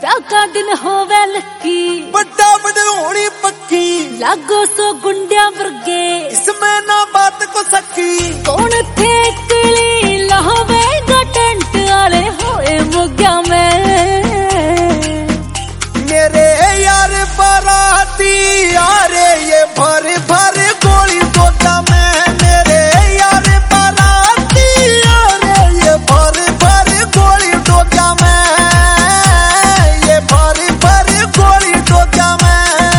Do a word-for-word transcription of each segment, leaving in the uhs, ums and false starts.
ब्याह का दिन होवे लकी, बड़ा बड़ोनी पक्की, लागो सो गुंडिया वर्गे, इसमें ना बात को सकी। कौन थे कली लहवेगा टेंट आले होए मोग्या में, मेरे यार बाराती यारे ये भर भर गोली तोड़ा में, मेरे यार बाराती यारे ये भर भर गोली तोड़ा में, ये भर भर गोली तोड़ा में।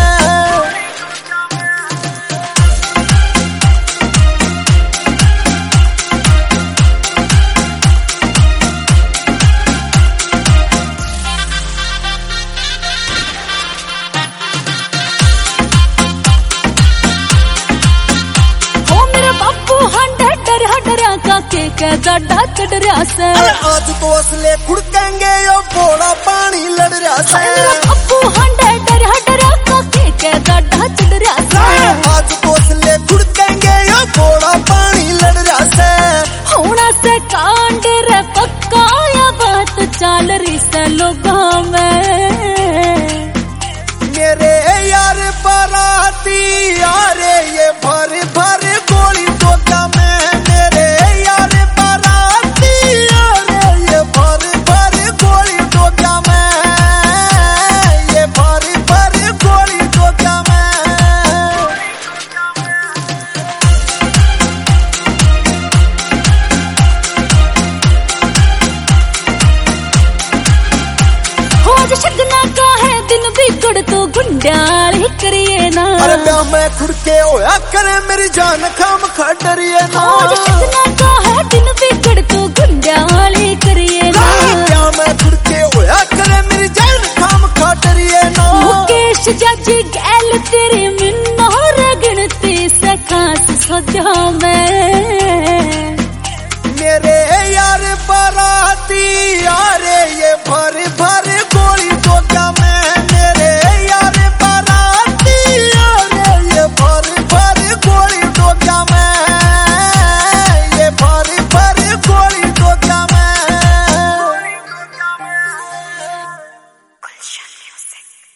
के के गाड़ा चढ़ रहा से, आज तो असले खुड़केंगे यो बोला पानी लड़ रहा से, अप्पू हंडे डर हडरा का के के गाड़ा चढ़ रहा से, आज तो असले खुड़केंगे यो बोला पानी लड़ रहा से। होना से कांड रे पक्का या बात चाल रही से लोगों में, मेरे यार बाराती यारे ये भर भर गोली तोड़ा में, मेरे यार बाराती यारे ये भर भर गोली तोड़ा में, ये भर भर गोली तोड़ा में। हो शगना का है दिन बिगड़ तो गुंडाली करिए ना, अरे ब्याह में खुड़के होया करे मेरी जान खाम खा डरिए ना, हो शगना का है दिन बिगड़ तो गुंडाली करिए ना, ब्याह में खुड़के होया करे मेरी जान खाम खा डरिए ना। मुकेश जाजी गैल तेरे मिन्नो रे गिनती से खास सजा में।